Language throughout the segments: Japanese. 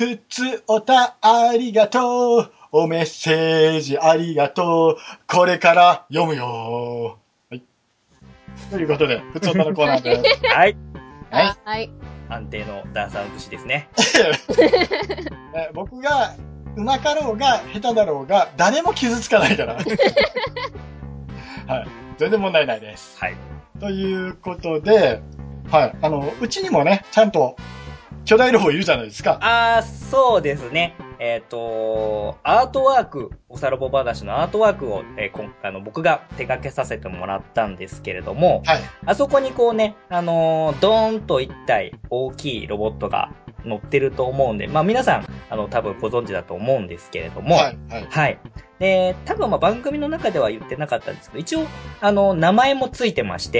ふつおたありがとう。おメッセージありがとう。これから読むよ。はい。ということで、ふつおたのコーナーです。 はい。 はい。 はい。 安定のダンサー節ですね。 僕がうまかろうが下手だろうが誰も傷つかないから。はい。全然問題ないです。 はい。 ということで、はい。うちにもね、ちゃんと巨大ロボいるじゃないですか。 そうですね。アートワーク、おさらぼ話のアートワークを、僕が手掛けさせてもらったんですけれども、 はい。 あそこにこうね、ドーンと一体大きいロボットが乗ってると思うんで、まあ皆さん、多分ご存知だと思うんですけれども、 はい。はい。 はい。で、多分まあ番組の中では言ってなかったんですけど、一応、名前もついてまして、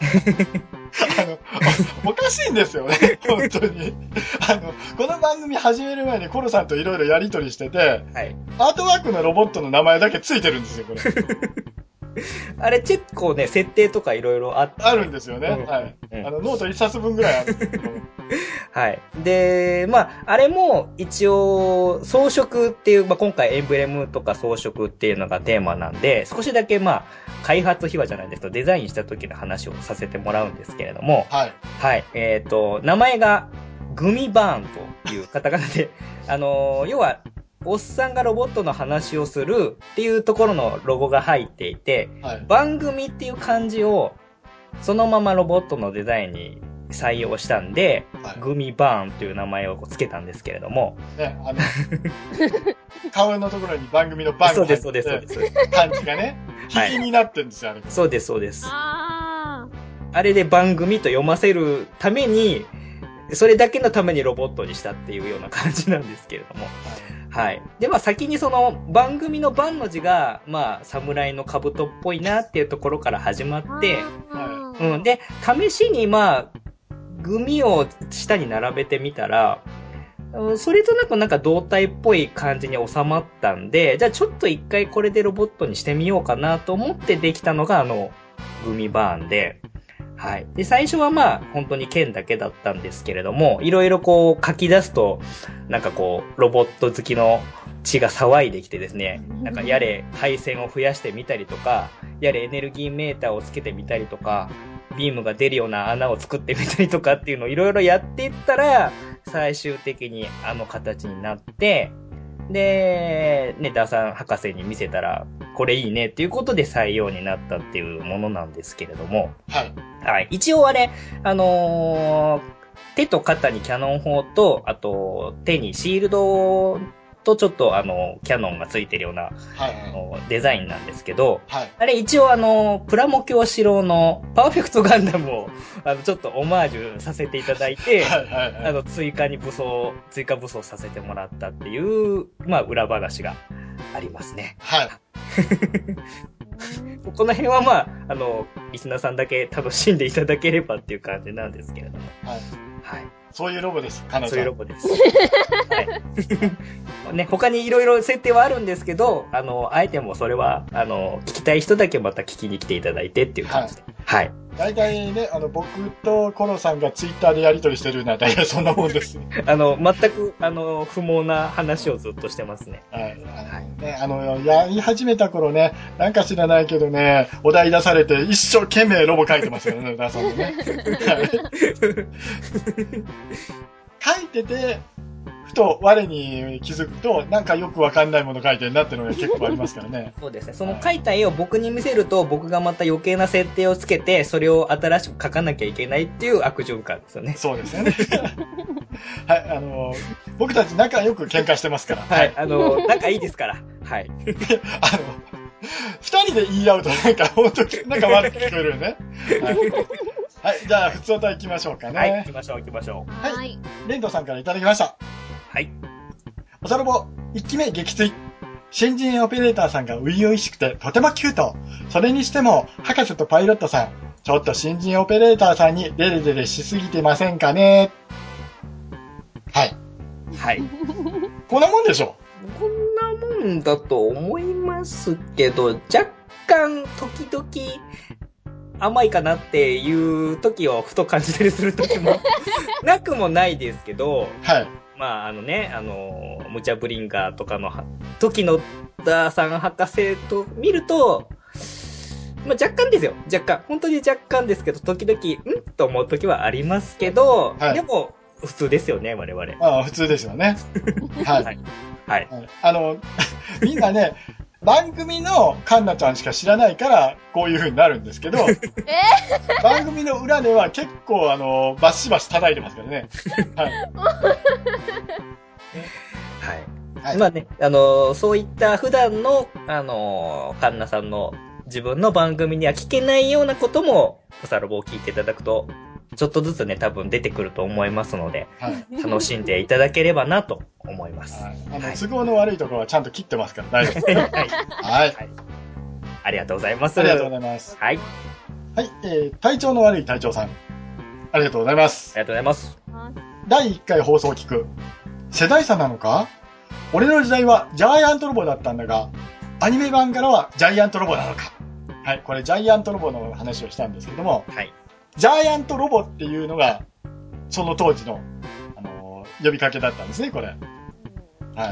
おかしいんですよね、本当に。この番組始める前にコロさんといろいろやりとりしてて、 はい。 アートワークのロボットの名前だけついてるんですよ、これ。 あれ結構ね、設定とかいろいろあって。 あるんですよね。 うんはい。 うんノート1冊分ぐらいあるんですけど。 はい。で、まあ、あれも一応、装飾っていう、まあ、今回エンブレムとか装飾っていうのがテーマなんで、少しだけまあ、開発秘話じゃないですけど、デザインした時の話をさせてもらうんですけれども、 はい。 はい。名前が、グミバーンというカタカナで、要は、おっさんがロボットの話をするっていうところのロゴが入っていて、 はい。 番組っていう漢字をそのままロボットのデザインに採用したんで、 はい、 グミバーンという名前をつけたんですけれども。 ね、顔のところに番組の番が入ってて、 そうです、そうです、そうです。 漢字がね、ひげになってるんですよ、あれ。 そうです、そうです。 あれで番組と読ませるために、それだけのためにロボットにしたっていうような感じなんですけれども。はい。で、まあ先にその番組の番の字が、まあ侍の兜っぽいなっていうところから始まって、うん。で、試しにまあ、グミを下に並べてみたら、それとなくなんか胴体っぽい感じに収まったんで、じゃあちょっと一回これでロボットにしてみようかなと思ってできたのがグミバーンで、はい。で、最初はまあ、本当に剣だけだったんですけれども、いろいろこう書き出すと、なんかこう、ロボット好きの血が騒いできてですね、なんかやれ配線を増やしてみたりとか、やれエネルギーメーターをつけてみたりとか、ビームが出るような穴を作ってみたりとかっていうのをいろいろやっていったら、最終的にあの形になって、で、ね、ダーさん博士に見せたら、これいいねっていうことで採用になったっていうものなんですけれども。 はい。 はい。一応あれ、手と肩にキャノン砲と、あと、手にシールドとちょっとキャノンがついてるような、デザインなんですけど、 はい。 あれ一応プラモ教師郎のパーフェクトガンダムを、ちょっとオマージュさせていただいて、追加武装させてもらったっていう、まあ、裏話がありますね。 はい。 この辺はまあ、リスナーさんだけ楽しんでいただければっていう感じなんですけれども。 はい。 はい。 そういうロボです、かなさん。 そういうロボです。はい。ね、他にいろいろ設定はあるんですけど、あえてもそれは、聞きたい人だけまた聞きに来ていただいてっていう感じで。はい。 大体ね、僕とコロさんがツイッターでやりとりしてるのは大体そんなもんです。 全く、不毛な話をずっとしてますね。 はい。ね、やり始めた頃ね、なんか知らないけどね、お題出されて一生懸命ロボ書いてますよね、ダーさんもね。書いてて、ふと我に気づくと、なんかよくわかんないもの書いてるなっていうのが結構ありますからね。 そうですね。その書いた絵を僕に見せると、僕がまた余計な設定をつけて、それを新しく書かなきゃいけないっていう悪循環ですよね。 そうですよね。はい、僕たち仲良く喧嘩してますから。 はい、仲いいですから。はい。 二人で言い合うとなんか本当になんか悪く聞こえるよね。はい。はい、じゃあ、普通歌行きましょうかね。 はい、行きましょう。 はい。レントさんからいただきました。 はい。 おさろぼ、1期目撃墜。新人オペレーターさんが初々しくてとてもキュート。それにしても、博士とパイロットさん、ちょっと新人オペレーターさんにデレデレしすぎてませんかね。はい。 はい。 こんなもんでしょ。 こんなもんだと思いますけど、若干、時々、甘いかなっていう時をふと感じたりする時もなくもないですけど、 はい。 まあムチャブリンガーとかの時のダーさん博士と見ると、まあ若干ですよ。若干。本当に若干ですけど、時々、と思う時はありますけど、 はいでも、普通ですよね、我々。 まあ、普通ですよね。はい。 はい。 はいみんなね、番組のカンナちゃんしか知らないから、こういう風になるんですけど、番組の裏では結構バシバシ叩いてますからね。はい。 はい。まあね、そういった普段の、カンナさんの自分の番組には聞けないようなことも、ポサロボを聞いていただくと、ちょっとずつね、多分出てくると思いますので、 はい。 楽しんでいただければなと思います。 はい。都合の悪いところはちゃんと切ってますから大丈夫です。 はい。 はい。 ありがとうございます。 ありがとうございます。 はい。 はい。体調の悪い隊長さん。ありがとうございます。 ありがとうございます。 第1回放送を聞く。世代差なのか？俺の時代はジャイアントロボだったんだが、アニメ版からはジャイアントロボなのか。はい。これジャイアントロボの話をしたんですけども、 はい。 ジャイアントロボっていうのが、その当時の、呼びかけだったんですね、これ。はい。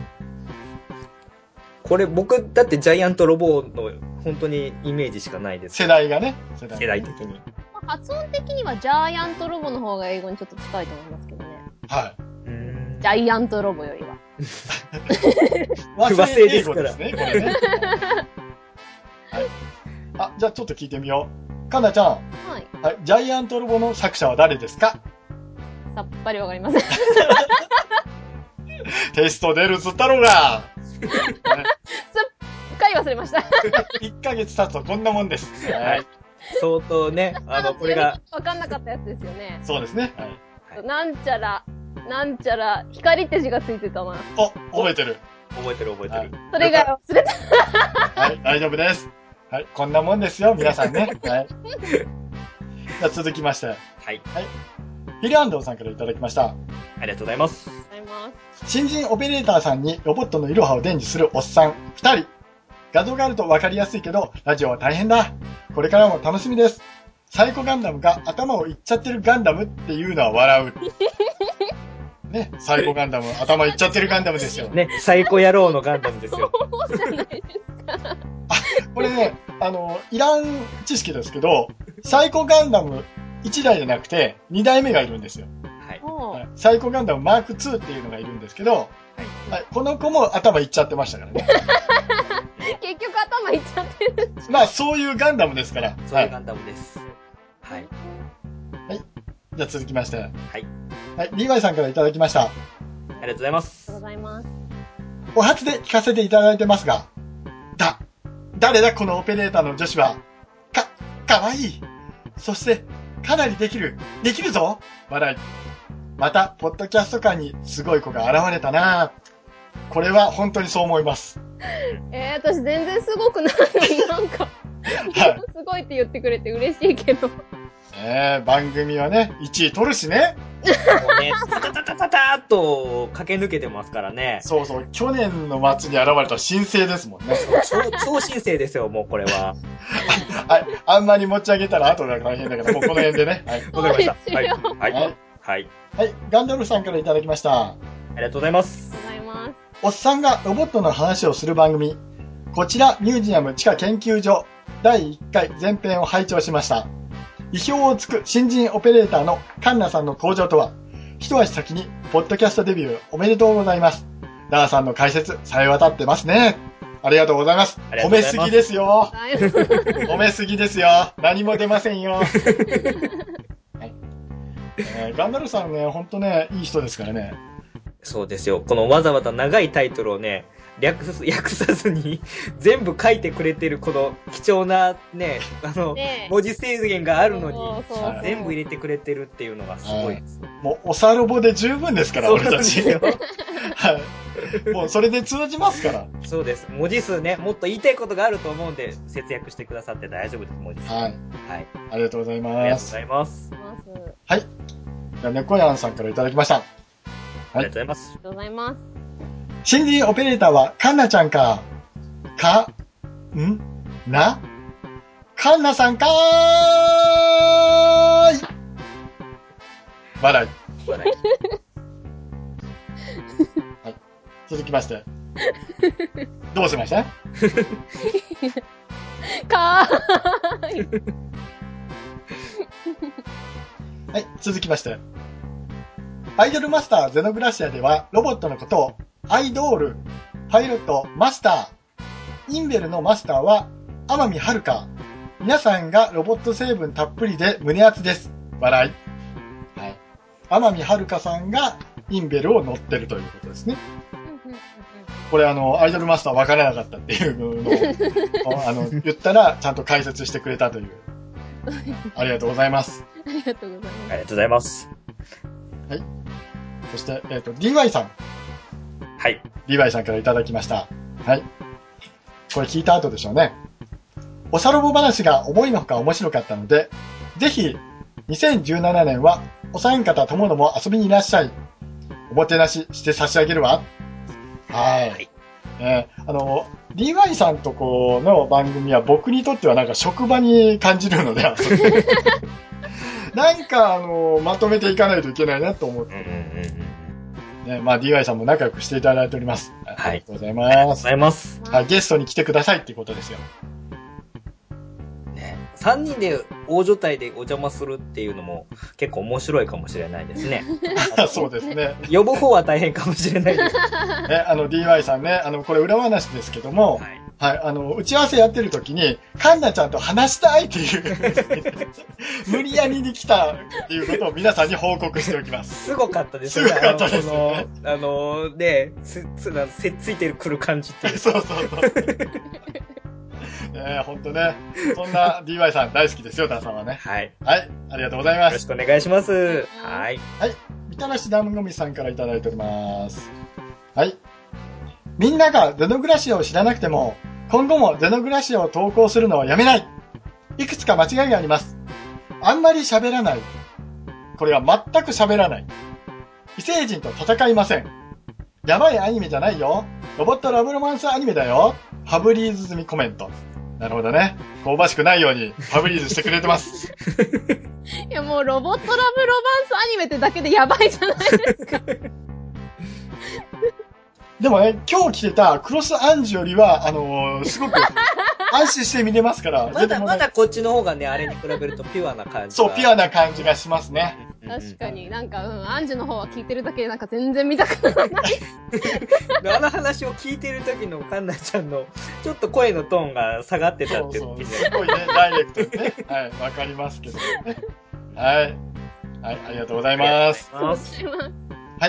これ僕、だってジャイアントロボの本当にイメージしかないです。 世代がね。 世代的に。 発音的にはジャイアントロボの方が英語にちょっと近いと思いますけどね。 はい。 ジャイアントロボよりは。 和製英語ですね、これね。はい。あ、じゃあちょっと聞いてみよう。かなちゃん。 はい。 はい。ジャイアントロボの作者は誰ですか？ さっぱりわかりません。 テスト出るっつったろうが。 すっかり忘れました。 1ヶ月経つとこんなもんです。 はい。相当ね、これが。 わかんなかったやつですよね。 そうですね。 はい。なんちゃら、光って字がついてたな。 覚えてる。 覚えてる。 それが忘れた。 はい、大丈夫です。はい、こんなもんですよ、皆さんね。はい。じゃあ続きまして。はい。はい。ヒルアンドンさんからいただきました。 ありがとうございます。 新人オペレーターさんにロボットのイロハを伝授するおっさん2人。画像があると分かりやすいけど、ラジオは大変だ。これからも楽しみです。サイコガンダムが頭をいっちゃってるガンダムっていうのは笑う。ね、サイコガンダム、頭いっちゃってるガンダムですよ。 ね、サイコ野郎のガンダムですよ。 そうじゃないですか。 これね、いらん知識ですけど、サイコガンダム1台じゃなくて2台目がいるんですよ。はい。サイコガンダムマーク2っていうのがいるんですけど、はい。はい、この子も頭いっちゃってましたからね。 結局頭いっちゃってる。 まあ、そういうガンダムですから。 そういうガンダムです。はい。 はい。じゃあ続きまして。はい。はい。リーバイさんからいただきました。ありがとうございます。 ありがとうございます。 お初で聞かせていただいてますが、誰だこのオペレーターの女子は。かわいい。そして、かなりできるぞ笑い。また、ポッドキャスト界にすごい子が現れたなこれは本当にそう思います。 私全然すごくないのになんか、はい、すごいって言ってくれて嬉しいけど。 番組はね、1位取るしね。 もうね、タターっと駆け抜けてますからね。 そうそう、去年の末に現れた新星ですもんね。 超新星ですよ、もうこれは。 はい、あんまり持ち上げたら後が大変だから、もうこの辺でね。はい、 わかりました。はい。はい。 はい。はい、ガンダルフさんからいただきました。 ありがとうございます。 ありがとうございます。 おっさんがロボットの話をする番組、こちらミュージアム地下研究所第1回前編を拝聴しました。意表をつく新人オペレーターのカンナさんの登場とは、一足先にポッドキャストデビューおめでとうございます。ダーさんの解説、さえ渡ってますね。ありがとうございます。褒めすぎですよ。褒めすぎですよ。何も出ませんよ。ガンダルさんね、ほんとね、いい人ですからね。 そうですよ。このわざわざ長いタイトルをね、略さずに全部書いてくれてるこの貴重なね、文字制限があるのに全部入れてくれてるっていうのがすごいです。 もうおさろぼで十分ですから、俺たち。はい。もうそれで通じますから。 そうです。文字数ね、もっと言いたいことがあると思うんで、節約してくださって大丈夫です、文字数。はい。はい。 ありがとうございます。 ありがとうございます。 はい。じゃあ、猫やんさんからいただきました。 ありがとうございます。 ありがとうございます。 新人オペレーターはカンナちゃんか。カンナさんかーい。笑い。 はい。続きまして。どうしましたかーい。 はい、続きまして。アイドルマスターゼノグラシアでは、ロボットのことを、アイドール、パイロット、マスター、インベルのマスターは、天海遥香。皆さんがロボット成分たっぷりで胸熱です。笑い。はい。天海遥さんがインベルを乗ってるということですね。これアイドルマスター分からなかったっていうのを、言ったらちゃんと解説してくれたという。ありがとうございます。 ありがとうございます。 ありがとうございます。 はい。そして、DY さん。 はい。 DY さんからいただきました。はい。これ聞いた後でしょうね。おさろぼ話が思いのほか面白かったので、ぜひ、2017年はお三方ともども遊びにいらっしゃい。おもてなしして差し上げるわ。はい。DY さんとこの番組は僕にとってはなんか職場に感じるので、なんかまとめていかないといけないなと思って。ね、まあ DY さんも仲良くしていただいております。 はい。 ありがとうございます。ありがとうございます。 はい、ゲストに来てくださいっていうことですよ。 ね、3人で大所帯でお邪魔するっていうのも結構面白いかもしれないですね。 そうですね。 呼ぶ方は大変かもしれないです。 DY さんね、これ裏話ですけども、はい、打ち合わせやってる時に、カンナちゃんと話したいっていう、無理やりに来たっていうことを皆さんに報告しておきます。 すごかったですよね。 すごかったですよね。 せっついてくる感じっていう。 そう。ほんとね。そんな DY さん大好きですよ、ダーさんはね。 はい。 はい、ありがとうございます。 よろしくお願いします。はい。 はい、みたらしダムゴミさんからいただいております。はい。みんながゼノグラシアを知らなくても、今後もゼノグラシアを投稿するのはやめない。いくつか間違いがあります。あんまり喋らない。これは全く喋らない。異星人と戦いません。やばいアニメじゃないよ。ロボットラブロマンスアニメだよ。ファブリーズ済みコメント。なるほどね。香ばしくないようにファブリーズしてくれてます。 いやもうロボットラブロマンスアニメってだけでやばいじゃないですか。 でもね、今日着てたクロスアンジュよりは、すごく安心して見れますから。 まだこっちの方がね、あれに比べるとピュアな感じ。 そう、ピュアな感じがしますね。 確かになんか、アンジュの方は聞いてるだけでなんか全然見たくならない。 あの話を聞いてる時のカンナちゃんの、ちょっと声のトーンが下がってたってそう、すごいね、ダイレクトにね。はい、わかりますけどね。はい。はい、ありがとうございます。 はい。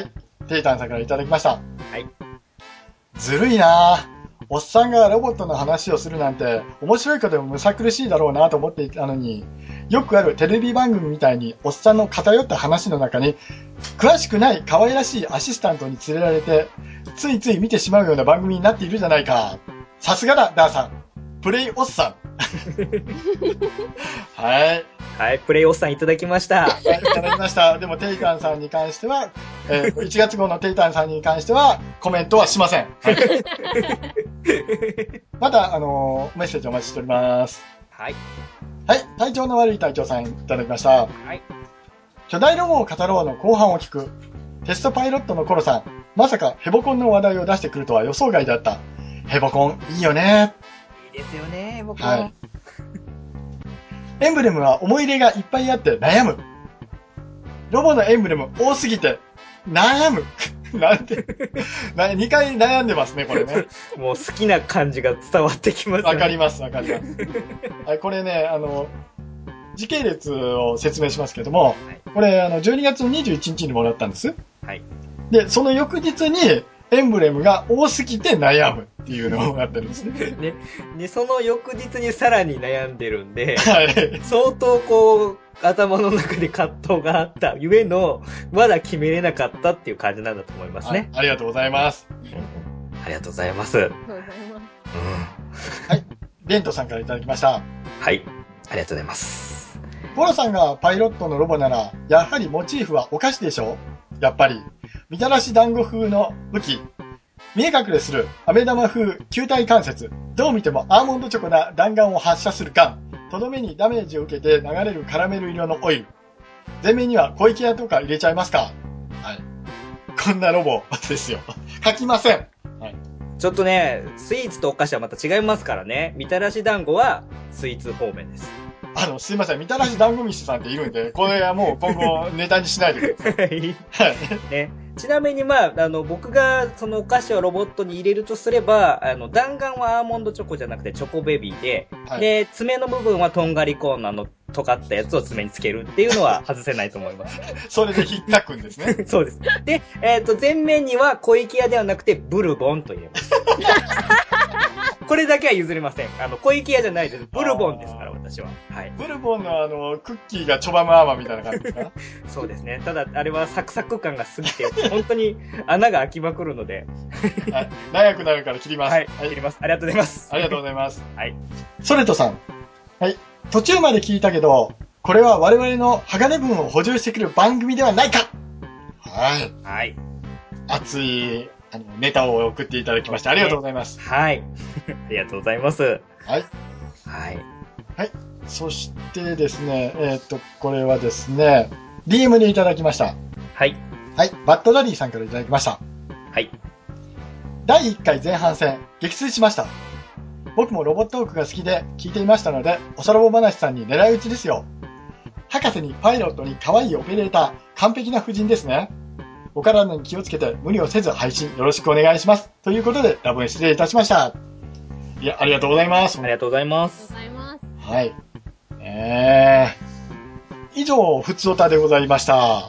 テイタンさんからいただきました。 はい。 ずるいなぁ。おっさんがロボットの話をするなんて、面白いかでもむさ苦しいだろうなと思っていたのに、よくあるテレビ番組みたいに、おっさんの偏った話の中に、詳しくない可愛らしいアシスタントに連れられて、ついつい見てしまうような番組になっているじゃないか。さすがだ、ダーさん。プレイおっさん。はい。 はい、プレイおっさんいただきました。 はい、いただきました。でも、テイタンさんに関しては、1月号のテイタンさんに関しては、コメントはしません。はい、まだ、メッセージお待ちしております。 はい。 はい、体調の悪い隊長さんいただきました。 はい。 巨大ロボを語ろうの後半を聞く。テストパイロットのコロさん、まさかヘボコンの話題を出してくるとは予想外だった。ヘボコン、いいよね。 いいですよね、ヘボコン。 はい。エンブレムは思い入れがいっぱいあって悩む。ロボのエンブレム多すぎて悩む。なんて、2回悩んでますね、これね。 もう好きな感じが伝わってきますね。 わかります。はい、これね、時系列を説明しますけども、これ、12月の21日にもらったんです。 はい。 で、その翌日に、エンブレムが多すぎて悩むっていうのをやってるんですね。 ね、その翌日にさらに悩んでるんで、 はい。 相当こう、頭の中で葛藤があったゆえの、まだ決めれなかったっていう感じなんだと思いますね。 ありがとうございます。 ありがとうございます。 ありがとうございます。 はい。ベントさんからいただきました。 はい。ありがとうございます。 ボロさんがパイロットのロボなら、やはりモチーフはお菓子でしょ？やっぱり。みたらし団子風の武器。見え隠れする飴玉風球体関節。どう見てもアーモンドチョコな弾丸を発射するガン。とどめにダメージを受けて流れるカラメル色のオイル。前面には小池屋とか入れちゃいますか？はい。 こんなロボですよ。書きません。はい。 ちょっとね、スイーツとお菓子はまた違いますからね。みたらし団子はスイーツ方面です。 すいません。みたらし団子飯さんっているんで、これはもう今後ネタにしないでください。はい。 ね。ちなみにまあ、僕がそのお菓子をロボットに入れるとすれば、弾丸はアーモンドチョコじゃなくてチョコベビーで、 はい、 で、爪の部分はとんがりコーナーの尖ったやつを爪につけるっていうのは外せないと思います。 それで引っかくんですね。 そうです。で、前面には小池屋ではなくてブルボンと入れます。これだけは譲れません。小池屋じゃないです。ブルボンですから、私は。はい。 ブルボンのクッキーがチョバムアーマーみたいな感じですか？ そうですね。ただ、あれはサクサク感が過ぎて、本当に穴が開きまくるので。 はい。長くなるから切ります。 はい。切ります。ありがとうございます。 ありがとうございます。 はい。 ソレトさん。はい。途中まで聞いたけど、これは我々の鋼分を補充してくる番組ではないか。はい。 はい。 熱い、ネタを送っていただきまして、ありがとうございます。 はい。ありがとうございます。はい。 はい。はい。そしてですね、これはですね、DM でいただきました。 はい。 はい。バッドダディさんからいただきました。 はい。 第1回前半戦、撃墜しました。僕もロボットトークが好きで聞いていましたので、おさらぼ話さんに狙い撃ちですよ。博士にパイロットに可愛いオペレーター、完璧な夫人ですね。お体に気をつけて無理をせず配信よろしくお願いします。ということで、ラボに失礼いたしました。いや、ありがとうございます。 ありがとうございます。 はい。以上、ふつおたでございました。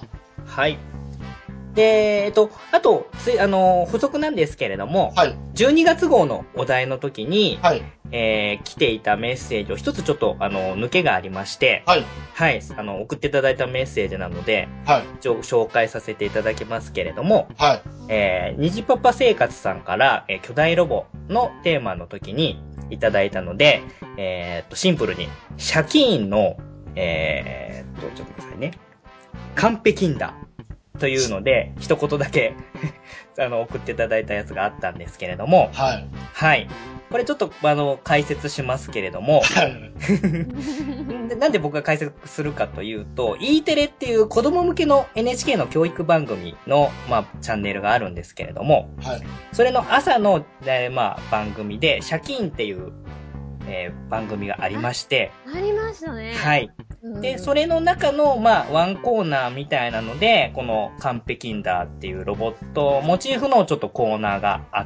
はい。で、あと、補足なんですけれども、 はい。 12月号のお題の時に、 はい。 来ていたメッセージを一つちょっと、抜けがありまして、 はい。 はい、送っていただいたメッセージなので、 はい。 紹介させていただきますけれども、 はい。 虹パパ生活さんから、巨大ロボのテーマの時にいただいたので、シンプルに、シャキーンの、ちょっと待ってくださいね。完璧んだ。というので、一言だけ送っていただいたやつがあったんですけれども、 はい。 はい。これちょっと、解説しますけれども、 はい。 なんで僕が解説するかというと、E テレっていう子供向けの NHK の教育番組の、チャンネルがあるんですけれども、 はい。 それの朝の、番組で、シャキーンっていう、番組がありまして、 ありましたね。 はい。で、それの中の、ワンコーナーみたいなので、この完璧んだっていうロボットモチーフのちょっとコーナーがあって、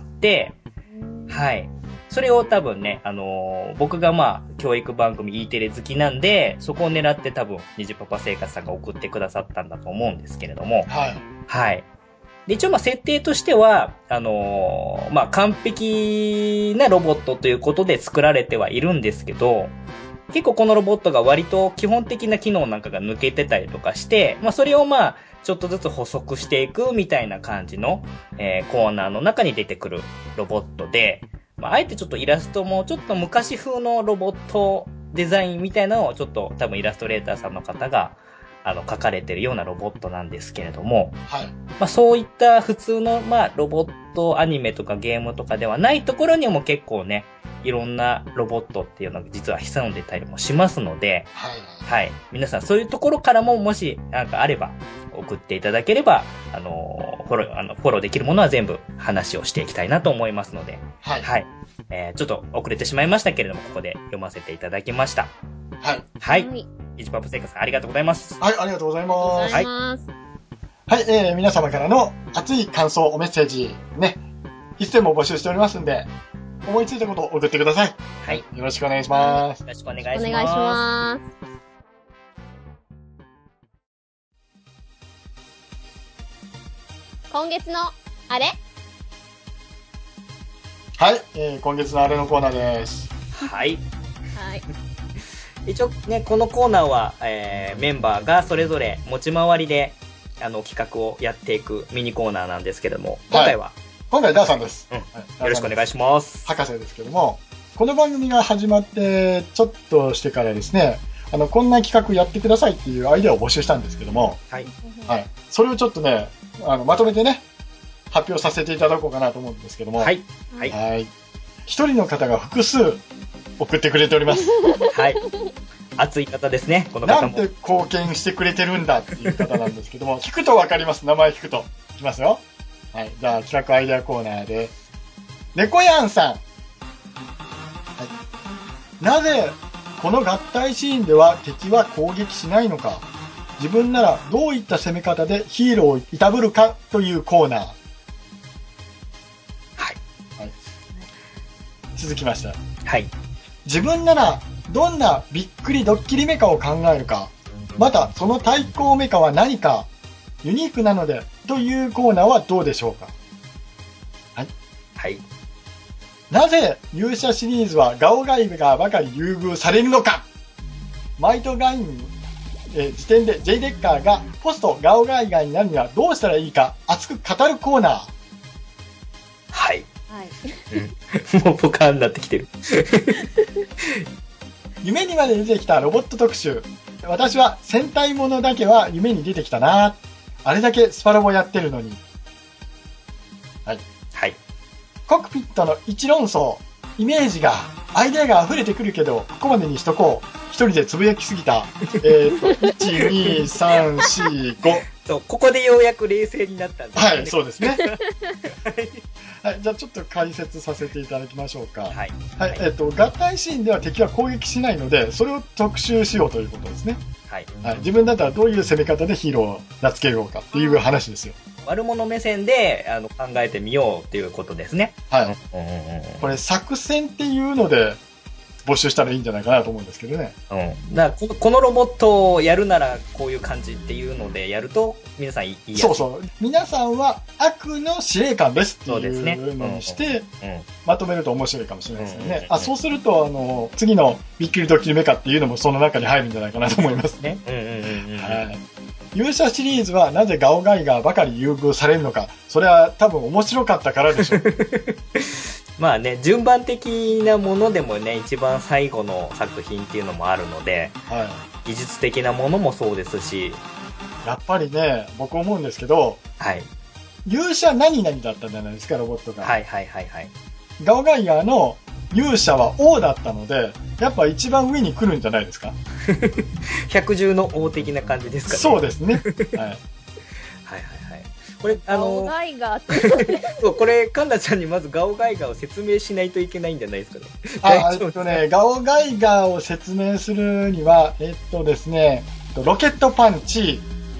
はい。それを多分ね、僕が教育番組 E テレ好きなんで、そこを狙って多分、虹パパ生活さんが送ってくださったんだと思うんですけれども、 はい。 はい。で、一応設定としては、完璧なロボットということで作られてはいるんですけど、結構このロボットが割と基本的な機能なんかが抜けてたりとかして、それをちょっとずつ補足していくみたいな感じの、コーナーの中に出てくるロボットで、あえてちょっとイラストもちょっと昔風のロボットデザインみたいなのをちょっと多分イラストレーターさんの方が書かれてるようなロボットなんですけれども、 はい。 そういった普通のロボットアニメとかゲームとかではないところにも結構ね、いろんなロボットっていうのが実は潜んでたりもしますので、 はい。 はい。皆さんそういうところからももしなんかあれば送っていただければ、フォローできるものは全部話をしていきたいなと思いますので、 はい。 はい。ちょっと遅れてしまいましたけれども、ここで読ませていただきました。 はい。 はい。虹パパ生活さんありがとうございます。 はい、ありがとうございます。 はい。 はい、皆様からの熱い感想、メッセージ、ね、いつでも募集しておりますんで、思いついたことを送ってください。 はい。 よろしくお願いします。 よろしくお願いします。 お願いします。今月のあれ？ はい、今月のあれのコーナーです。 はい。 はい。 一応ね、このコーナーは、メンバーがそれぞれ持ち回りで、企画をやっていくミニコーナーなんですけれども、今回は、 今回ダーさんです。 よろしくお願いします。 博士ですけども、この番組が始まってちょっとしてからですね、こんな企画やってくださいっていうアイデアを募集したんですけども、 はい。 はい。それをちょっとね、まとめてね、発表させていただこうかなと思うんですけども、 はい。 はい。はい。一人の方が複数送ってくれております。 はい。熱い方ですね、この方も。 なんて貢献してくれてるんだっていう方なんですけども、聞くとわかります。名前聞くと。いきますよ。 はい。じゃあ、企画アイデアコーナーで、猫やんさん。はい。なぜ、この合体シーンでは敵は攻撃しないのか。自分ならどういった攻め方でヒーローをいたぶるかというコーナー。はい。はい。続きまして。 はい。 自分ならどんなびっくりドッキリメカを考えるか。また、その対抗メカは何か。ユニークなので、というコーナーはどうでしょうか。はい。 はい。 なぜ勇者シリーズはガオガイガーばかり優遇されるのか。マイトガイン、時点で J デッカーがポストガオガイガーになるにはどうしたらいいか熱く語るコーナー。 はい。 はい。 もうポカーンになってきてる。 夢にまで出てきたロボット特集。私は戦隊ものだけは夢に出てきたな。あれだけスパロボやってるのに。はい。 はい。 コックピットの一論争。イメージが、アイデアが溢れてくるけど、ここまでにしとこう。一人でつぶやきすぎた。1、2、3、4、5。 そう、ここでようやく冷静になったんですね。 はい、そうですね。はい、じゃあちょっと解説させていただきましょうか。はい。はい、合体シーンでは敵は攻撃しないので、それを特集しようということですね。はい。はい、自分だったらどういう攻め方でヒーローを名付けようかっていう話ですよ。 悪者目線で考えてみようっていうことですね。 はい。これ作戦っていうので募集したらいいんじゃないかなと思うんですけどね。 うん。だからこのロボットをやるならこういう感じっていうのでやると皆さんいいやつ。 そうそう。皆さんは悪の司令官ですっていうのにして、まとめると面白いかもしれないですよね。そうすると次のびっくりドッキリメカっていうのもその中に入るんじゃないかなと思いますね。はい。勇者シリーズはなぜガオガイガーばかり優遇されるのか。それは多分面白かったからでしょう。 まあね、順番的なものでもね、一番最後の作品っていうのもあるので、はい、技術的なものもそうですし。 やっぱりね、僕思うんですけど、はい。勇者何々だったじゃないですか、ロボットが。はいはいはいはい。ガオガイガーの勇者は王だったので、やっぱ一番上に来るんじゃないですか。 百獣の王的な感じですかね。 そうですね。はい。はいはいはい。 これ、 ガオガイガーって。 そう、これ、カンナちゃんにまずガオガイガーを説明しないといけないんじゃないですかね。 ガオガイガーを説明するには、ですね、ロケットパンチ、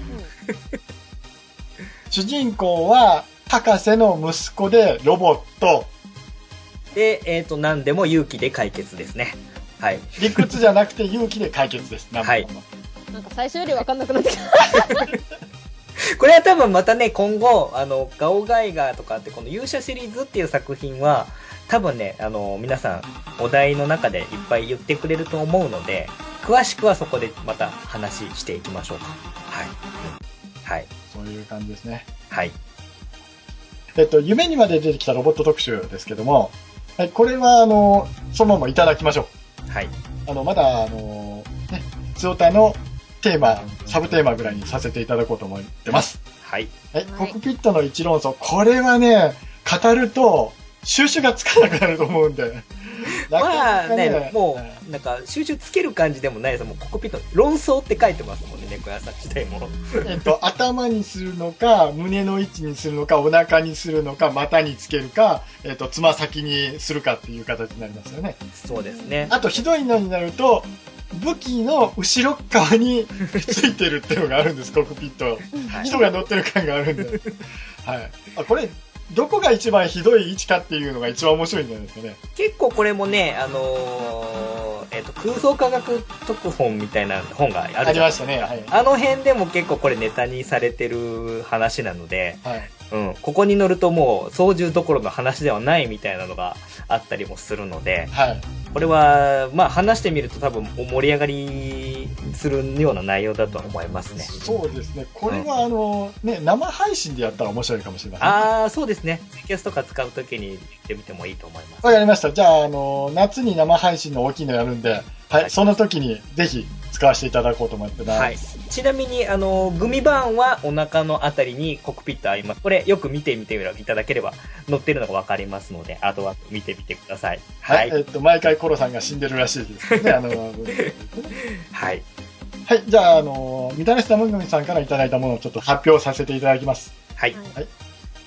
主人公は、博士の息子でロボット。 で、何でも勇気で解決ですね。はい。 理屈じゃなくて勇気で解決です。 はい。 なんか最初より分かんなくなってきた。 これは多分またね、今後、ガオガイガーとかってこの勇者シリーズっていう作品は、多分ね、皆さん、お題の中でいっぱい言ってくれると思うので、詳しくはそこでまた話していきましょうか。はい。はい。 そういう感じですね。 はい。 夢にまで出てきたロボット特集ですけども、はい、これは、そのままいただきましょう。はい。まだ、ね、ツオタのテーマ、サブテーマぐらいにさせていただこうと思ってます。はい。はい、コックピットの一論争。これはね、語ると、収集がつかなくなると思うんで。 まあね、もう、なんか、収集つける感じでもないです。もう、コックピット、論争って書いてますもんね、猫屋さん自体も。 頭にするのか、胸の位置にするのか、お腹にするのか、股につけるか、つま先にするかっていう形になりますよね。 そうですね。 あと、ひどいのになると、武器の後ろ側についてるっていうのがあるんです、コックピット。人が乗ってる感があるんで。はい。これ、どこが一番ひどい位置かっていうのが一番面白いんじゃないですかね。 結構これもね、空想科学特本みたいな本があるじゃないですか。 ありましたね。はい。 あの辺でも結構これネタにされてる話なので、はい。うん。ここに乗るともう操縦どころの話ではないみたいなのがあったりもするので、はい。これは、まあ話してみると多分盛り上がりするような内容だとは思いますね。 そうですね。これはね、生配信でやったら面白いかもしれません、ね。 ああ、そうですね。ツイキャスとか使うときに言ってみてもいいと思います。 わかりました。じゃあ、夏に生配信の大きいのやるんで、はい、その時にぜひ使わせていただこうと思ってます。はい。 ちなみに、グミバーンはお腹のあたりにコックピットあります。これよく見てみていただければ載ってるのがわかりますので、あとは見てみてください。 はい。毎回コロさんが死んでるらしいですね。はい。はい。じゃあ、みたらし玉組さんからいただいたものをちょっと発表させていただきます。はい。はい。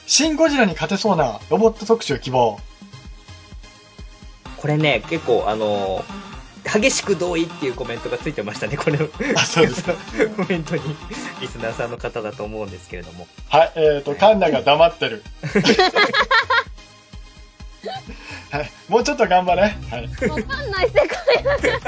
シン・ゴジラに勝てそうなロボット特集希望。 これね、結構激しく同意っていうコメントがついてましたね、これ。 あ、そうですか。 コメントに、リスナーさんの方だと思うんですけれども。 はい、カンナが黙ってる。はい、もうちょっと頑張れ。はい。 わかんない世界だね。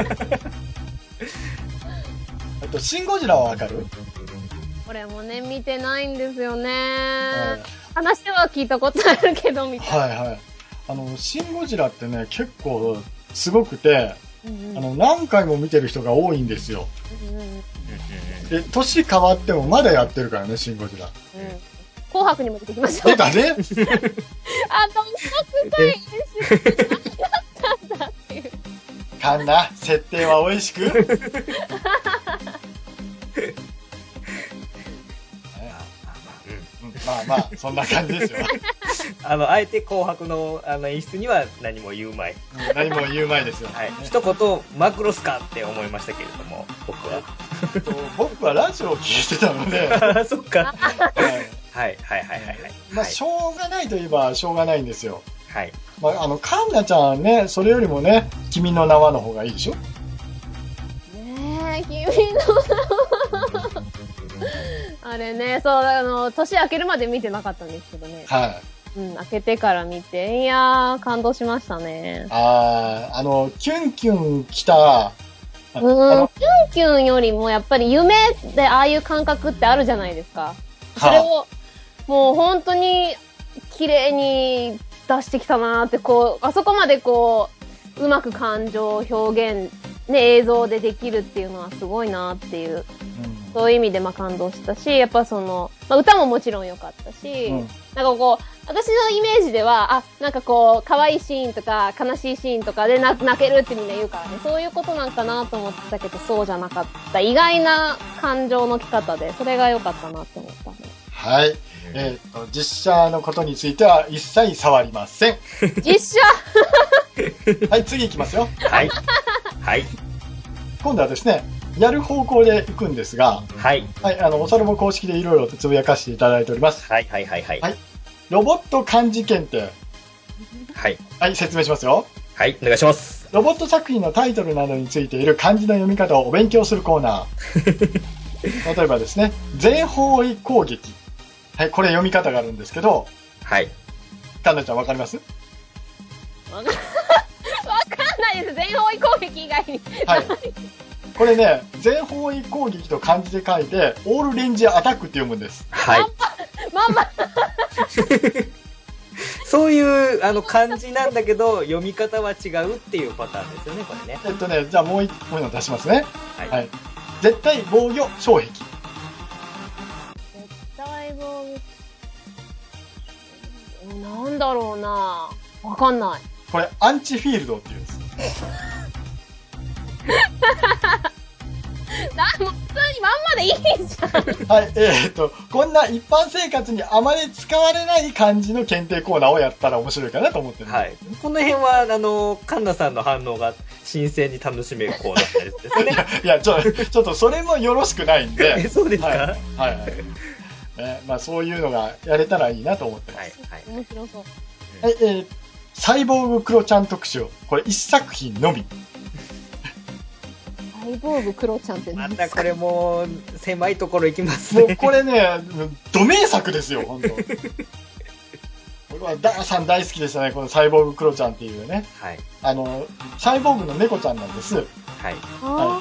シン・ゴジラはわかる？ これもね、見てないんですよね。 はい話は聞いたことあるけど、みたいな。 はいはい。シン・ゴジラってね、結構すごくて、 うん何回も見てる人が多いんですよ。で、年変わってもまだやってるからね、シン・ゴジラ。 紅白にも出てきました。 出たね。 どんくさい演出って何だったんだっていう。 カンナ、設定は美味しく。まあまあ、そんな感じですよ。 あえて紅白の演出には何も言うまい。 何も言うまいですよ。 はい。一言、マクロスかって思いましたけれども、僕は。 僕はラジオを聞いてたので。 あ、そっか。 はいはい。 まあ、しょうがないといえばしょうがないんですよ。 はい。 まあ、カンナちゃんね、それよりもね、君の名はの方がいいでしょ？ ねえ、君の名は。あれね、そう、年明けるまで見てなかったんですけどね。 はい。 明けてから見て、いやー、感動しましたね。 キュンキュン来た、 キュンキュンよりもやっぱり夢でああいう感覚ってあるじゃないですか。それを、もう本当に綺麗に出してきたなーって、あそこまでうまく感情を表現、ね、映像でできるっていうのはすごいなっていう。そういう意味で感動したし、やっぱ歌ももちろん良かったし、なんか私のイメージでは、可愛いシーンとか、悲しいシーンとかで泣けるってみんな言うからね、そういうことなんかなと思ってたけど、そうじゃなかった。意外な感情の来方で、それが良かったなって思ったね。 はい。実写のことについては一切触りません。 実写はい、次行きますよ。 はい。はい。 今度はですね、やる方向で行くんですが、 はい。 はい、おさるも公式でいろいろとつぶやかしていただいております。 はい。 ロボット漢字検定。 はい。 はい、説明しますよ。 はい、お願いします。 ロボット作品のタイトルなどについている漢字の読み方をお勉強するコーナー。例えばですね、全方位攻撃。はい、これ読み方があるんですけど、 はい。 かんなちゃんわかります？ わかんないです。全方位攻撃以外に。 はい。これね、全方位攻撃と漢字で書いて、オールレンジアタックって読むんです。 はい。 まんまそういう漢字なんだけど、読み方は違うっていうパターンですよね、これね。 じゃあもう一の出しますね。 はい。 絶対防御障壁。 絶対防御。なんだろうなわかんない。 これ、アンチフィールドって言うんです。 もう普通にまんまでいいじゃん。 はい、こんな一般生活にあまり使われない漢字の検定コーナーをやったら面白いかなと思ってる。 はい。この辺は、カンナさんの反応が新鮮に楽しめるコーナーですね。 いや、ちょっとそれもよろしくないんで。 そうですか？はい。 まあそういうのがやれたらいいなと思ってます。 はい。面白そう。 はい、サイボーグクロちゃん特集。これ一作品のみ。 サイボーグクロちゃんって何ですか？ またこれも狭いところ行きますね。 もうこれね、ド名作ですよ、本当。僕はダーさん大好きでしたね、このサイボーグクロちゃんっていうね。 はい。 サイボーグの猫ちゃんなんです。 はい。 はい。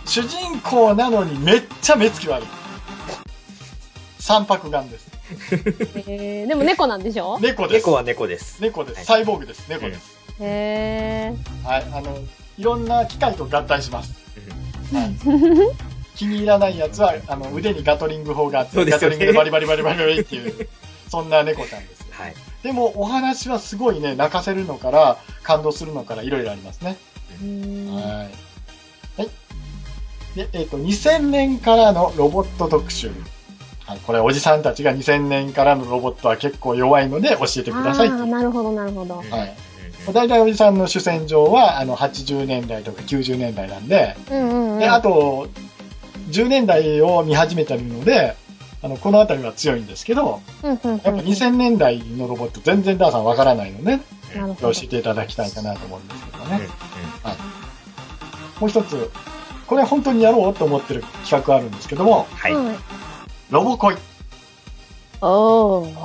主人公なのにめっちゃ目つき悪い。三白眼です。 でも猫なんでしょ？ 猫です。 猫は猫です。 猫です。サイボーグです。猫です。 へー。 はい。いろんな機械と合体します。はい。気に入らないやつは、腕にガトリング砲があって、ガトリングでバリバリバリバリバリっていう、そんな猫ちゃんです。 はい。 でも、お話はすごいね、泣かせるのから、感動するのから、いろいろありますね。はい。はい。で、2000年からのロボット特集。はい。これ、おじさんたちが2000年からのロボットは結構弱いので教えてくださいって。 なるほど、なるほど。 はい。大体おじさんの主戦場は、80年代とか90年代なんで、で、あと、10年代を見始めてるので、 このあたりは強いんですけど、やっぱ2000年代のロボット全然ダーさんわからないので、教えていただきたいかなと思うんですけどね。はい。もう一つ、これ本当にやろうと思ってる企画あるんですけども、 はい。 ロボコイ。 おー。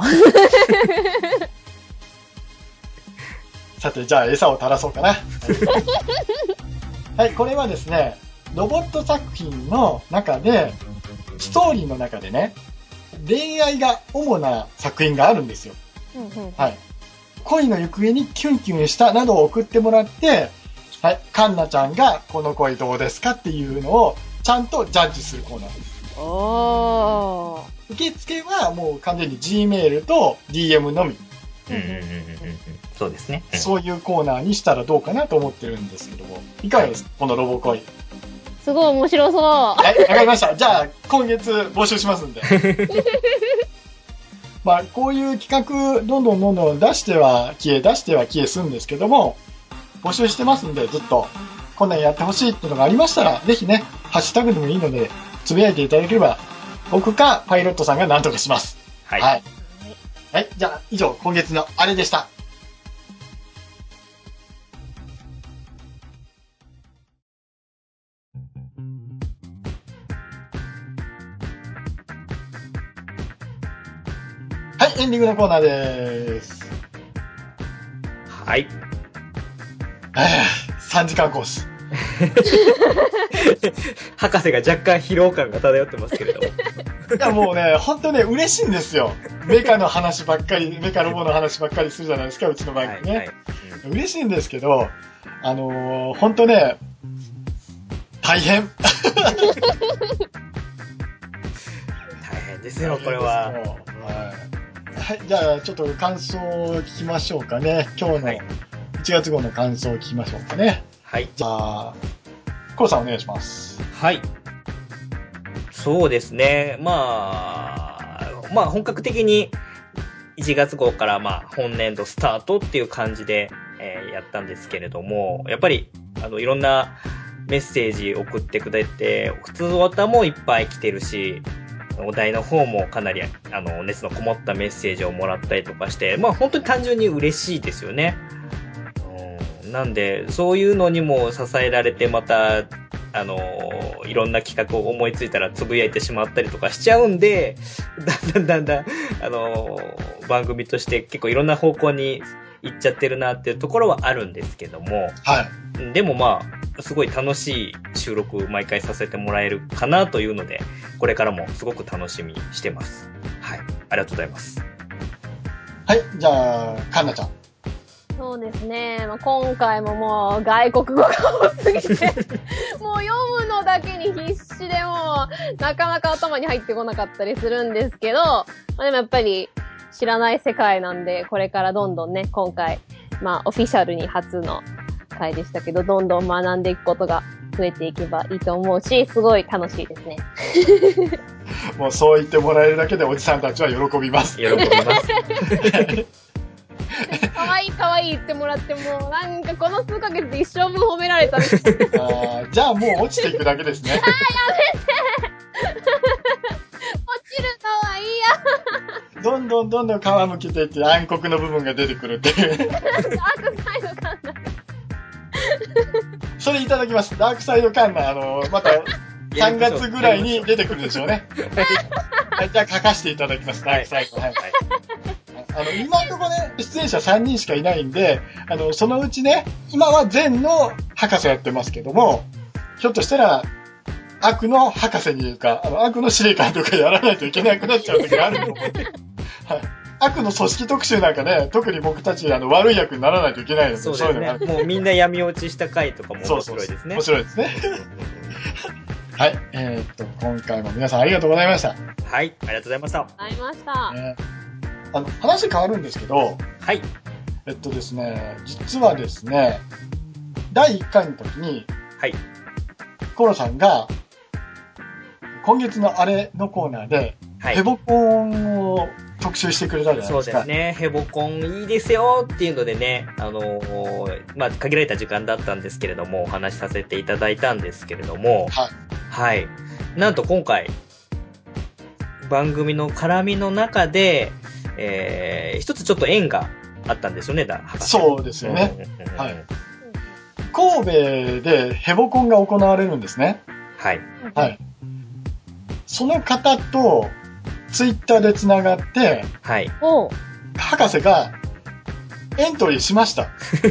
さて、じゃあ餌を垂らそうかな。はい、これはですね、ロボット作品の中で、ストーリーの中でね、恋愛が主な作品があるんですよ。はい。恋の行方にキュンキュンしたなどを送ってもらって、はい、カンナちゃんがこの恋どうですかっていうのをちゃんとジャッジするコーナーです。 おー。 受付はもう完全に G メールと DM のみ。 そうですね。 そういうコーナーにしたらどうかなと思ってるんですけども、いかがですか、このロボコイ。 すごい面白そう。 はい、わかりました。じゃあ、今月募集しますんで。まあ、こういう企画、どんどん出しては消えするんですけども、募集してますんで、ずっと、こんなんやってほしいっていうのがありましたら、ぜひね、ハッシュタグでもいいので、つぶやいていただければ、僕かパイロットさんが何とかします。 はい。 はい。はい、じゃあ、以上、今月のあれでした。はい、エンディングのコーナーです。 はい。 3時間コース。 博士が若干疲労感が漂ってますけれども。いや、もうね、ほんとね、嬉しいんですよ。メカの話ばっかり、メカロボの話ばっかりするじゃないですか、うちの番組ね。はいはい、嬉しいんですけど、ほんとね、大変。 大変ですよ、これは。 はい、じゃあ、ちょっと感想を聞きましょうかね。今日の1月号の感想を聞きましょうかね。 はい。 じゃあ、コウさんお願いします。 はい。そうですね。まあ本格的に1月号から本年度スタートっていう感じで、やったんですけれども、やっぱりいろんなメッセージ送ってくれて、普通オタもいっぱい来てるし、お題の方もかなり熱のこもったメッセージをもらったりとかして、本当に単純に嬉しいですよね。なんでそういうのにも支えられて、またいろんな企画を思いついたらつぶやいてしまったりとかしちゃうんで、だんだん番組として結構いろんな方向に行っちゃってるなっていうところはあるんですけども、 はい。 でもすごい楽しい収録を毎回させてもらえるかなというので、これからもすごく楽しみにしてます。はい。ありがとうございます。 はい。じゃあ、カンナちゃん。 そうですね。今回ももう外国語が多すぎて、もう読むのだけに必死でもう、なかなか頭に入ってこなかったりするんですけど、でもやっぱり知らない世界なんで、これからどんどんね、今回、オフィシャルに初の回でしたけど、どんどん学んでいくことが増えていけばいいと思うし、すごい楽しいですね。 もうそう言ってもらえるだけでおじさんたちは喜びます。 喜びます。 かわいい言ってもらっても、なんかこの数ヶ月で一生分褒められたみたいな。 じゃあもう落ちていくだけですね。 やめて落ちるのはいいや。 どんどん皮むけていって暗黒の部分が出てくるっていう。 ダークサイドカンナ。 それいただきます。ダークサイドカンナ、また3月ぐらいに出てくるでしょうね。はい、じゃあ書かせていただきます。ダークサイド。はい。今のところね、出演者3人しかいないんで、そのうちね、今は善の博士やってますけども、ひょっとしたら、悪の博士にいうか、悪の司令官とかやらないといけなくなっちゃう時があると思って。はい。悪の組織特集なんかね、特に僕たち悪い役にならないといけないので、 そうですね。もうみんな闇落ちした回とかも面白いですね。 面白いですね。はい。今回も皆さんありがとうございました。 はい。ありがとうございました。 ありました。 話変わるんですけど、 はい。 ですね、実はですね、第1回の時に、 はい。 コロさんが、今月のあれのコーナーで、はい、ヘボコンを特集してくれたじゃないですか。 そうですね。ヘボコンいいですよっていうのでね、限られた時間だったんですけれども、お話しさせていただいたんですけれども、 はい。 はい。なんと今回、 番組の絡みの中で、一つちょっと縁があったんですよね、 そうですよね。はい。神戸でヘボコンが行われるんですね。 はい。 はい。その方とツイッターでつながって、 はい。 博士がエントリーしました。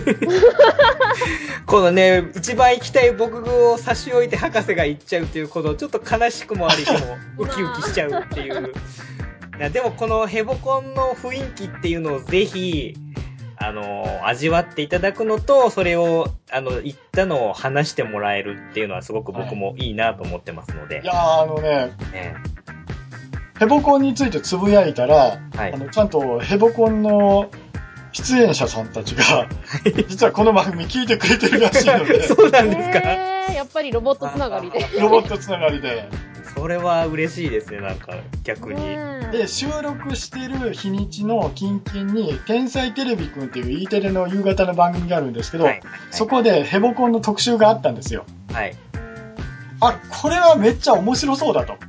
このね、一番行きたい僕を差し置いて博士が行っちゃうっていう、このちょっと悲しくもありでもウキウキしちゃうっていう。でもこのヘボコンの雰囲気っていうのをぜひ、味わっていただくのと、それを、言ったのを話してもらえるっていうのはすごく僕もいいなと思ってますので。 いやー、ヘボコンについてつぶやいたら、はい、ちゃんとヘボコンの出演者さんたちが、実はこの番組聞いてくれてるらしいので。 そうなんですか。 やっぱりロボットつながりで。 ロボットつながりで。 それは嬉しいですね、なんか逆に。 で、収録してる日にちのキンキンに、天才テレビくんっていう E テレの夕方の番組があるんですけど、そこでヘボコンの特集があったんですよ。 はい。 これはめっちゃ面白そうだと。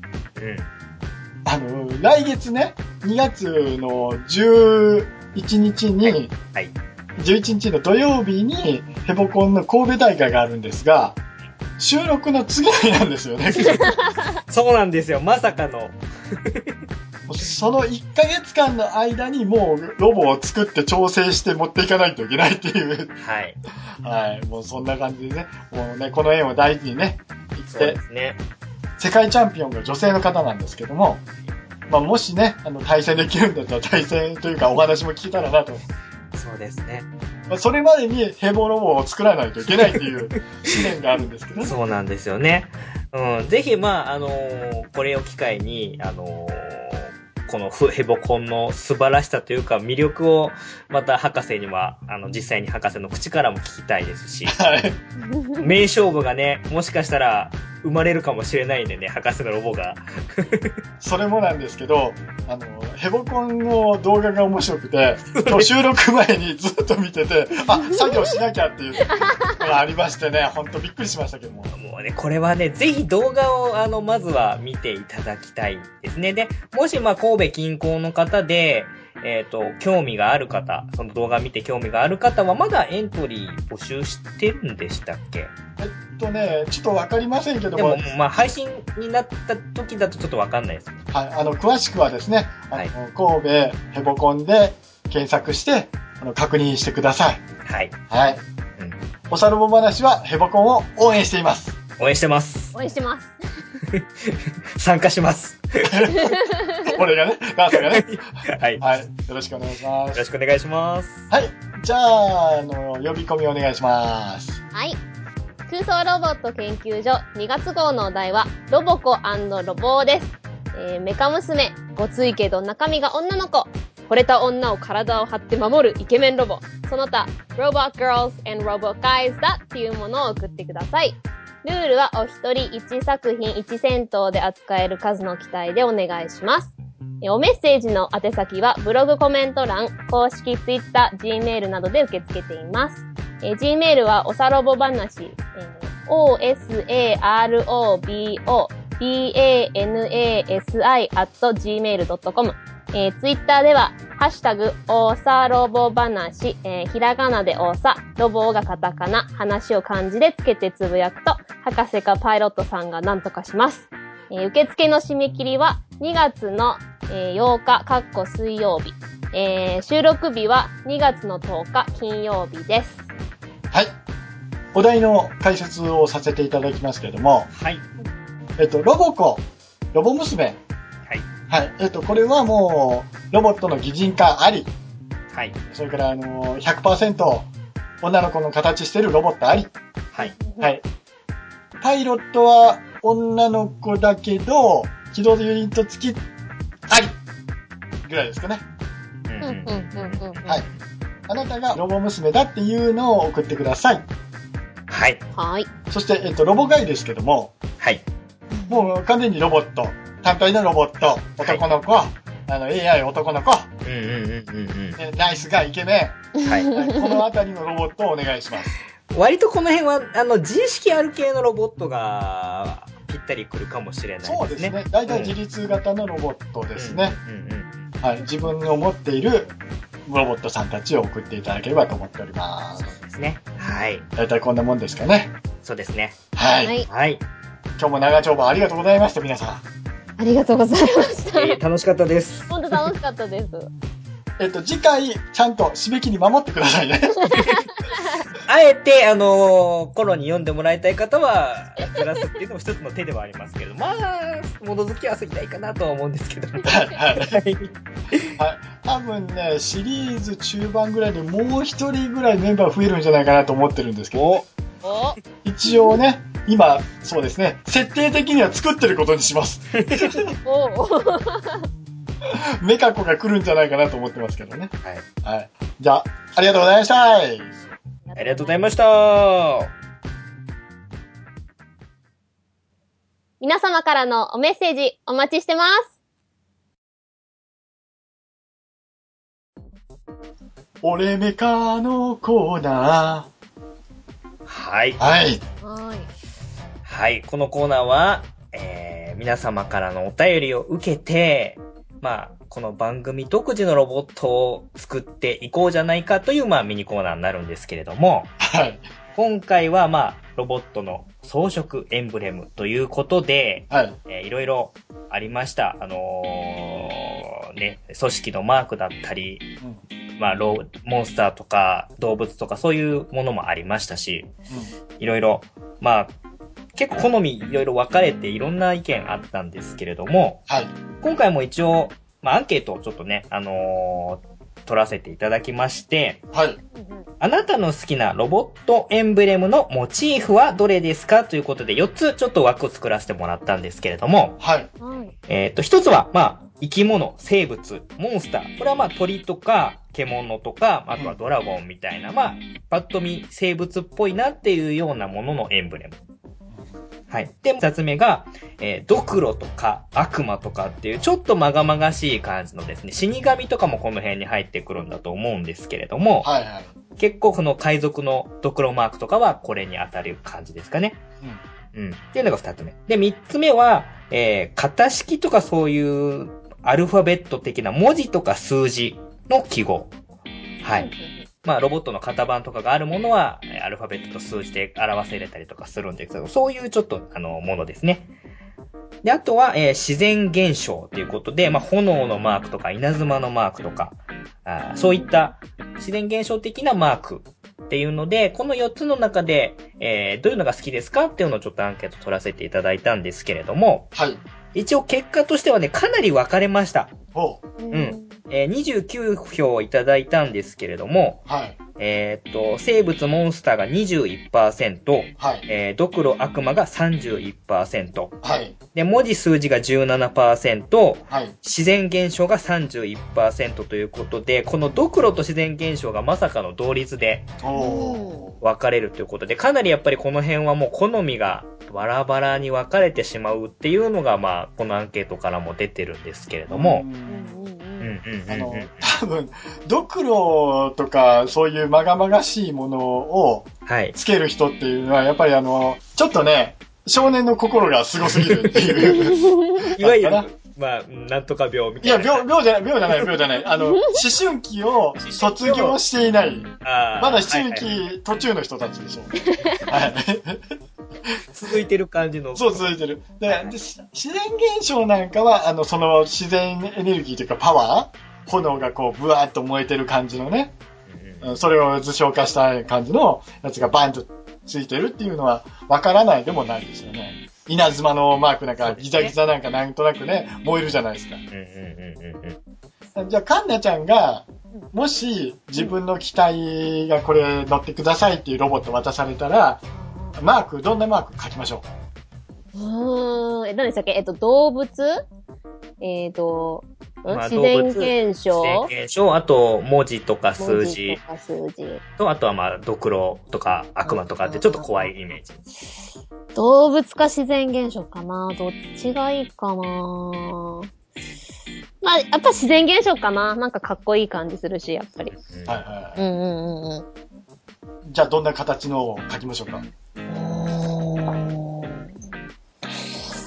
来月ね、2月の11日に、11日の土曜日にヘボコンの神戸大会があるんですが、収録の次の日なんですよね。 そうなんですよ、まさかの。 その1ヶ月間の間にもうロボを作って調整して持っていかないといけないっていう。 はい。 はい。もうそんな感じでね、もうね、この縁を大事にね、言って。 そうですね。 世界チャンピオンが女性の方なんですけども、もしね、対戦できるんだったら対戦というかお話も聞いたらなと。 そうですね。 それまでにヘボロボを作らないといけないっていう試練があるんですけどね。 そうなんですよね。ぜひ、これを機会に、このヘボコンの素晴らしさというか魅力をまた博士には実際に博士の口からも聞きたいですし、はい、名勝負がね、もしかしたら生まれるかもしれないんでね、博士のロボが。 それもなんですけど、ヘボコンの動画が面白くて、今日収録前にずっと見てて、作業しなきゃっていうのがありましてね、ほんとびっくりしましたけども。 もうね、これはね、ぜひ動画をまずは見ていただきたいですね。で、もし神戸近郊の方で、興味がある方、その動画見て興味がある方はまだエントリー募集してるんでしたっけ？ ちょっとわかりませんけども。 でも、配信になった時だとちょっとわかんないです。 はい、詳しくはですね、神戸ヘボコンで検索して、確認してください。はい。はい。おさろぼ話はヘボコンを応援しています。 応援してます。 応援してます。 参加します。 俺がね、母さんがね。 はい。 はい。よろしくお願いします。 よろしくお願いします。 はい。じゃあ、呼び込みお願いします。 はい。空想ロボット研究所2月号のお題は、ロボコ&ロボです。メカ娘、ごついけど中身が女の子。惚れた女を体を張って守るイケメンロボ。その他、Robot Girls and Robot Guys だっていうものを送ってください。ルールはお一人1作品1戦闘で扱える数の機体でお願いします。おメッセージの宛先はブログコメント欄、公式 Twitter、Gmail などで受け付けています。Gmail はおさろぼ話、osarobobanasi@gmail.com。Twitter では、ハッシュタグ、おさろぼ話、ひらがなでおさ、ロボがカタカナ、話を漢字でつけてつぶやくと、博士かパイロットさんが何とかします。受付の締め切りは2月の8日、水曜日。収録日は2月の10日、金曜日です。 はい。お題の解説をさせていただきますけれども。 はい。 ロボコ、ロボ娘。はい。これはもう、ロボットの擬人化あり。 はい。 それから、100% 女の子の形してるロボットあり。 はい。 はい。パイロットは女の子だけど、機動ユニット付きあり。ぐらいですかね。はい。あなたがロボ娘だっていうのを送ってください。 はい。 はい。 そして、ロボガイですけども。 はい。 もう完全にロボット。単体のロボット、男の子、はい、AI 男の子、ナイスガイイケメン、はい、このあたりのロボットをお願いします。 割とこの辺は、自意識ある系のロボットがぴっったり来るかもしれないですね。 そうですね。だいたい自立型のロボットですね。はい。自分の持っているロボットさんたちを送っていただければと思っております。 そうですね。はい。 だいたいこんなもんですかね。 そうですね。 はい。 はい。 はい。 今日も長丁場ありがとうございました、皆さん。 ありがとうございました。 楽しかったです。 本当楽しかったです。 次回、ちゃんと締め切り守ってくださいね。 あえて、頃に読んでもらいたい方は、ずらすっていうのも一つの手ではありますけど、まあ、物好きは過ぎないかなとは思うんですけども。 はい。はい。はい。多分ね、シリーズ中盤ぐらいにもう一人ぐらいメンバー増えるんじゃないかなと思ってるんですけど、 お一応ね、今、そうですね、設定的には作ってることにします。 おメカ子が来るんじゃないかなと思ってますけどね。 はい。 はい。じゃあ、ありがとうございました。 ありがとうございました。 皆様からのおメッセージお待ちしてます。 俺メカのコーナはい。 ー。はい。 はい。このコーナーは、皆様からのお便りを受けて、まあ、この番組独自のロボットを作っていこうじゃないかという、まあ、ミニコーナーになるんですけれども、 はい。 今回は、まあ、ロボットの装飾エンブレムということで、 はい。 いろいろありました。ね、組織のマークだったり、まあ、モンスターとか動物とかそういうものもありましたし、いろいろ、まあ、結構好みいろいろ分かれていろんな意見あったんですけれども、 はい。 今回も一応、まあ、アンケートをちょっとね、取らせていただきまして、 はい。 あなたの好きなロボットエンブレムのモチーフはどれですかということで4つちょっと枠を作らせてもらったんですけれども、 はい。 一つは、まあ、生き物、生物、モンスター。これはまあ鳥とか獣とか、あとはドラゴンみたいな、まあ、パッと見生物っぽいなっていうようなもののエンブレム。はい。で、二つ目が、ドクロとか悪魔とかっていうちょっとまがまがしい感じのですね、死神とかもこの辺に入ってくるんだと思うんですけれども、 はいはい。 結構この海賊のドクロマークとかはこれに当たる感じですかね。うん。っていうのが二つ目。で、三つ目は、型式とかそういうアルファベット的な文字とか数字の記号。はい。まあ、ロボットの型番とかがあるものは、アルファベットと数字で表せれたりとかするんですけど、そういうちょっと、ものですね。で、あとは、自然現象ということで、まあ、炎のマークとか、稲妻のマークとか、そういった自然現象的なマークっていうので、この4つの中で、どういうのが好きですかっていうのをちょっとアンケート取らせていただいたんですけれども、 はい。 一応結果としてはね、かなり分かれました。 ほう。 29票いただいたんですけれども、 はい。 生物モンスターが 21%、 はい。 ドクロ悪魔が 31%、 はい。 で、文字数字が 17%、 はい。 自然現象が 31% ということで、このドクロと自然現象がまさかの同率で分かれるということで、かなりやっぱりこの辺はもう好みがバラバラに分かれてしまうっていうのが、まあ、このアンケートからも出てるんですけれども、 多分、ドクロとか、そういうまがまがしいものをつける人っていうのは、やっぱりちょっとね、少年の心がすごすぎるっていう。 いわゆる、まあ、なんとか病みたいな。 いや、病じゃない。思春期を卒業していない。まだ思春期途中の人たちでしょ。はい。 続いてる感じの。 そう、続いてる。で、自然現象なんかは、その自然エネルギーというかパワー、炎がこう、ブワーッと燃えてる感じのね、それを図象化した感じのやつがバンとついてるっていうのは、わからないでもないですよね。稲妻のマークなんか、ギザギザなんかなんとなくね、燃えるじゃないですか。じゃあ、カンナちゃんが、もし自分の機体がこれ乗ってくださいっていうロボット渡されたら、マーク、どんなマーク書きましょう。何でしたっけ？動物？ まあ、 自然現象？ 自然現象、あと、文字とか数字。と、あとはまあ、ドクロとか悪魔とかってちょっと怖いイメージ。 動物か自然現象かな？どっちがいいかな？まあ、やっぱ自然現象かな？なんかかっこいい感じするし、やっぱり。 はい。じゃあ、どんな形のを書きましょうか？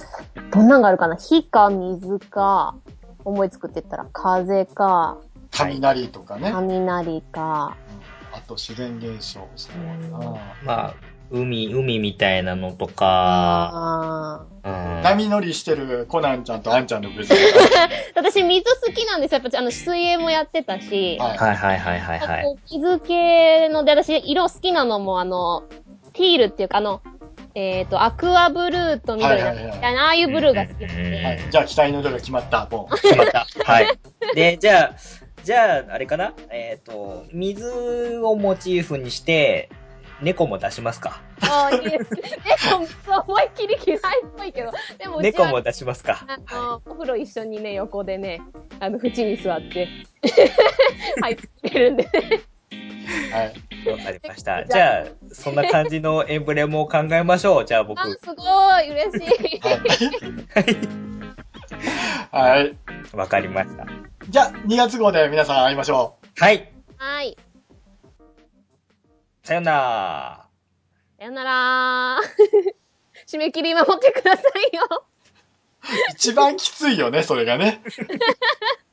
どんなんがあるかな？火か水か、思いつくって言ったら風か、 雷とかね。 雷か。 あと自然現象。そうだな。 まあ、海みたいなのとか、 波乗りしてるコナンちゃんとアンちゃんのグッズ。 私水好きなんですよ。やっぱ水泳もやってたし。 はい。 水系ので、私色好きなのもティールっていうかアクアブルーと緑みたいな、ああいうブルーが好きなんで。 じゃあ期待の色が決まった。もう。 決まった。はい。で、じゃあ、あれかな水をモチーフにして、猫も出しますか。 ああ、いいです。猫、思いっきり嫌いっぽいけど。でも猫も出しますか。 お風呂一緒にね、横でね、縁に座って、入ってるんでね。 はい。 わかりました。じゃあ、そんな感じのエンブレムを考えましょう。じゃあ僕。 すごい、嬉しい。 はい。 わかりました。 じゃあ、2月号で皆さん会いましょう。はい。 はい。 さよなら。 さよなら。締め切り守ってくださいよ。 一番きついよね、それがね。